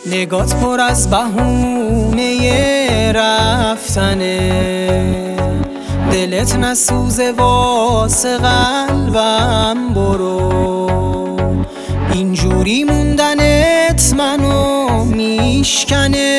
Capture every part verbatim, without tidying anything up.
نگات پر از بهونه رفتنه، دلت نسوزه واسه قلبم برو. اینجوری موندنت منو میشکنه،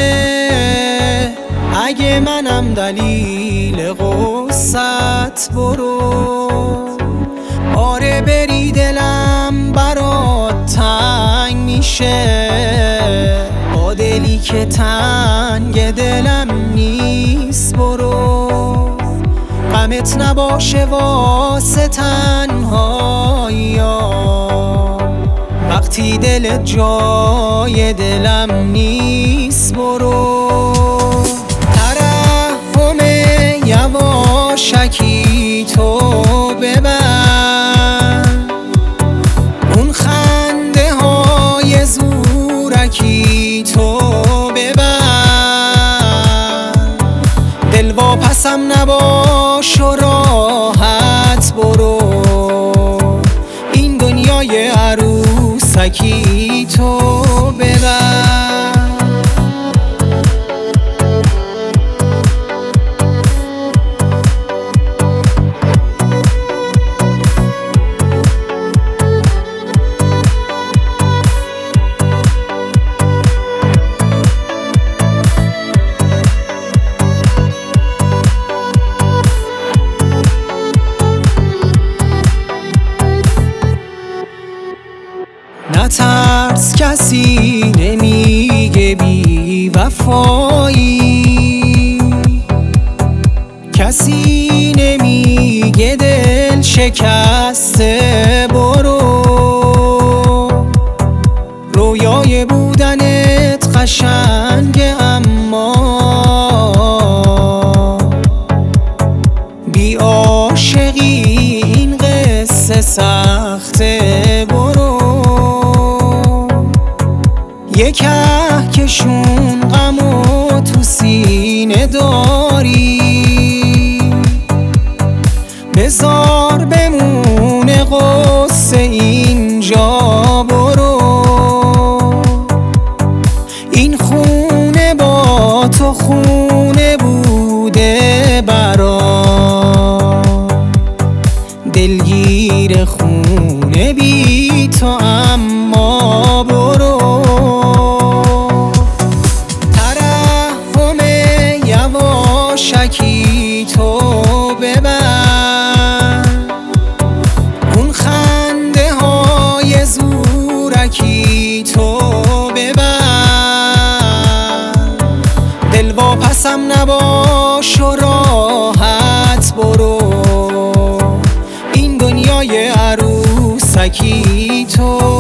اگه منم دلیل غصت برو. آره بری دلم برات تنگ میشه، با دلی که تنگ دلم نیست برو. غمت نباشه واسه تنهاییام، وقتی دلت جای دلم نیست برو. ترحم یواشکی تو ببر، اون خنده های زورکی تو ببر. دل واپسم نباش و راحت برو، این دنیای عروسکی تو ببر. نترس کسی نمیگه بی وفایی، کسی نمیگه دل شکسته برو. رویای بودنت قشنگه اما بی عاشقی این قصه سخته برو. یه کهکشون غمو تو سینه داری، بذار بمونه قصه اینجا برو. این خونه با تو خونه بوده برام، دلگیر خونه بی تو اما برو. شکی تو ببر، اون خنده های زورکی تو ببر. دل واپسم نباش و راحت برو، این دنیای عروسکی تو